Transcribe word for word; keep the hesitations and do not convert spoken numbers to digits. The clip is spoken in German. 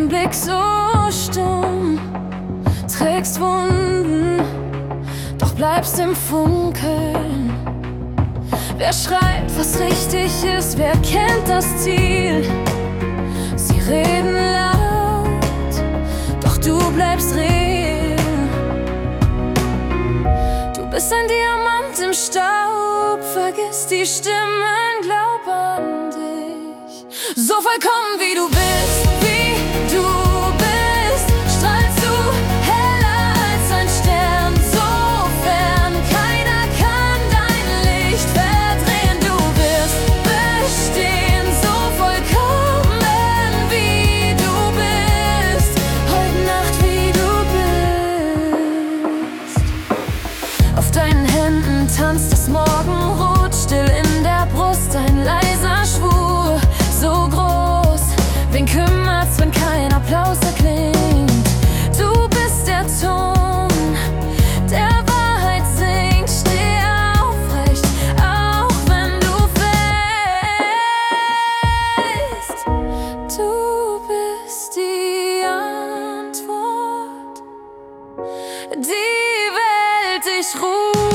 dein Blick so stumm, trägst Wunden, doch bleibst im Funkeln. Wer schreibt, was richtig ist, wer kennt das Ziel? Sie reden laut, doch du bleibst real. Du bist ein Diamant im Staub, vergiss die Stimmen, glaub an dich. So vollkommen wie du bist, wie du bist, strahlst du heller als ein Stern. So fern, keiner kann dein Licht verdrehen. Du wirst bestehen, so vollkommen wie du bist, heute Nacht wie du bist. Auf deinen Händen tanzt das Morgenrot, still in der Brust ein leiser Schwur. So groß, wen kümmert's, wenn kein Applaus erklingt? Du bist der Ton, der Wahrheit singt. Steh aufrecht, auch wenn du fällst. Du bist die Antwort, die Welt dich ruft.